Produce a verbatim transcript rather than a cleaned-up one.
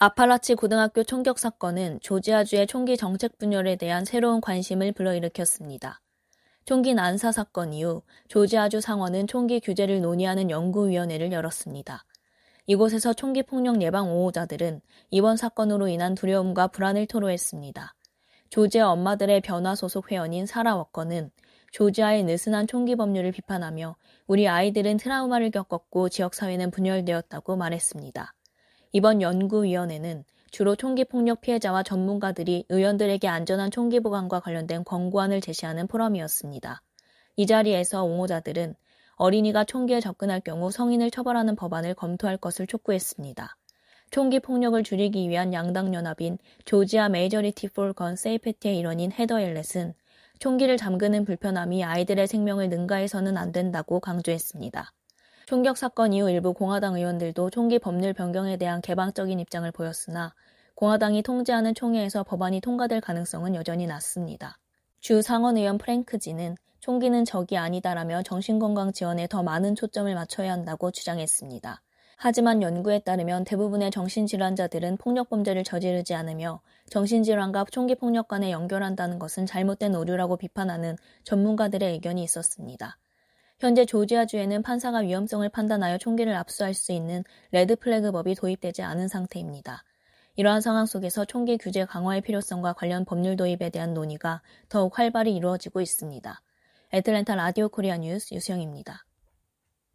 아팔라치 고등학교 총격 사건은 조지아주의 총기 정책 분열에 대한 새로운 관심을 불러일으켰습니다. 총기 난사 사건 이후 조지아주 상원은 총기 규제를 논의하는 연구위원회를 열었습니다. 이곳에서 총기 폭력 예방 옹호자들은 이번 사건으로 인한 두려움과 불안을 토로했습니다. 조지아 엄마들의 변화 소속 회원인 사라 워커는 조지아의 느슨한 총기 법률을 비판하며 우리 아이들은 트라우마를 겪었고 지역사회는 분열되었다고 말했습니다. 이번 연구위원회는 주로 총기 폭력 피해자와 전문가들이 의원들에게 안전한 총기 보관과 관련된 권고안을 제시하는 포럼이었습니다. 이 자리에서 옹호자들은 어린이가 총기에 접근할 경우 성인을 처벌하는 법안을 검토할 것을 촉구했습니다. 총기 폭력을 줄이기 위한 양당 연합인 조지아 메이저리티 폴 건 세이프티의 일원인 헤더 엘렛은 총기를 잠그는 불편함이 아이들의 생명을 능가해서는 안 된다고 강조했습니다. 총격 사건 이후 일부 공화당 의원들도 총기 법률 변경에 대한 개방적인 입장을 보였으나 공화당이 통제하는 총회에서 법안이 통과될 가능성은 여전히 낮습니다. 주 상원 의원 프랭크 진은 총기는 적이 아니다라며 정신건강 지원에 더 많은 초점을 맞춰야 한다고 주장했습니다. 하지만 연구에 따르면 대부분의 정신질환자들은 폭력범죄를 저지르지 않으며 정신질환과 총기폭력 간에 연결한다는 것은 잘못된 오류라고 비판하는 전문가들의 의견이 있었습니다. 현재 조지아주에는 판사가 위험성을 판단하여 총기를 압수할 수 있는 레드 플래그 법이 도입되지 않은 상태입니다. 이러한 상황 속에서 총기 규제 강화의 필요성과 관련 법률 도입에 대한 논의가 더욱 활발히 이루어지고 있습니다. 애틀랜타 라디오 코리아 뉴스 유수영입니다.